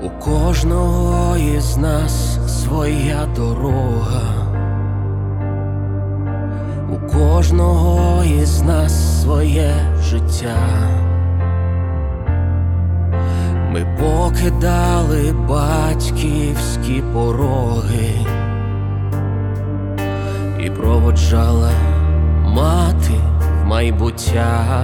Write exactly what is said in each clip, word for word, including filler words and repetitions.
У кожного із нас своя дорога, у кожного із нас своє життя. Ми покидали батьківські пороги, і проводжала мати в майбуття.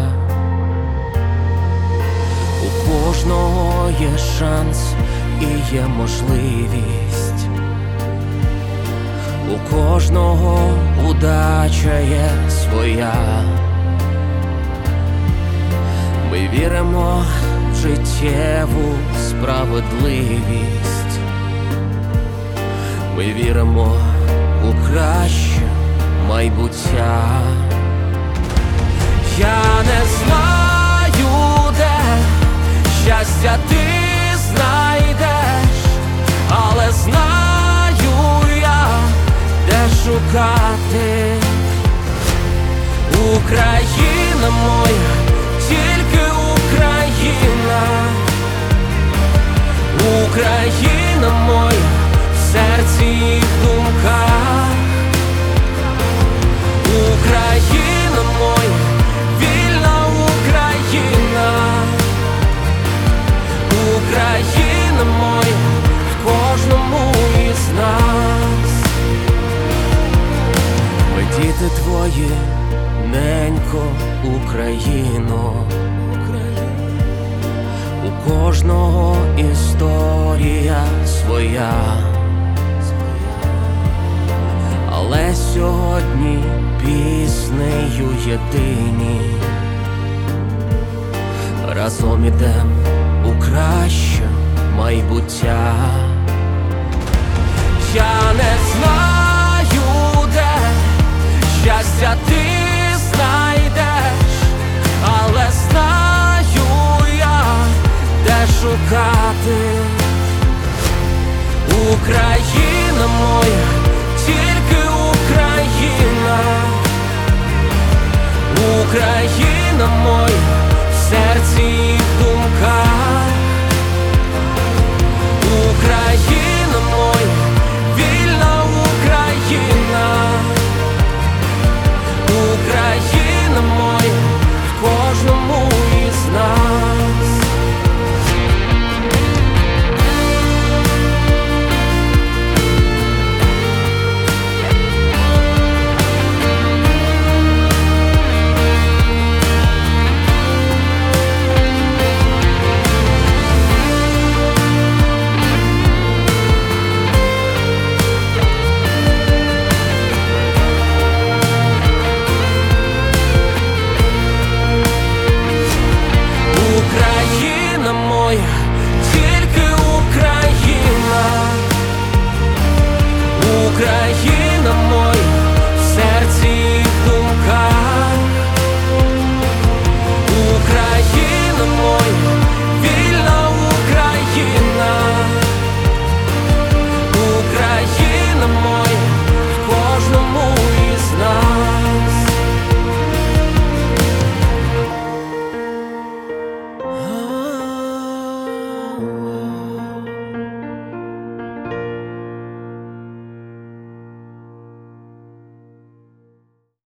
У кожного є шанс і є можливість, у кожного удача є своя. Ми віримо в життєву справедливість, ми віримо у краще майбуття. Я не знаю, де щастя ти знайдеш, але знаю я, де шукати. Україна моя, тільки Україна, Україна моя, в серці і в думках. Україна моя, вільна Україна, Україна моя, в кожному із нас. Ми діти твої, ненько Україно, у кожного історія своя. Але сьогодні піснею єдині разом ідем у краще майбуття. Я не знаю, де щастя ти знайдеш, але знаю я, де шукати. Україна моя, тільки Україна, Україна моя, в серці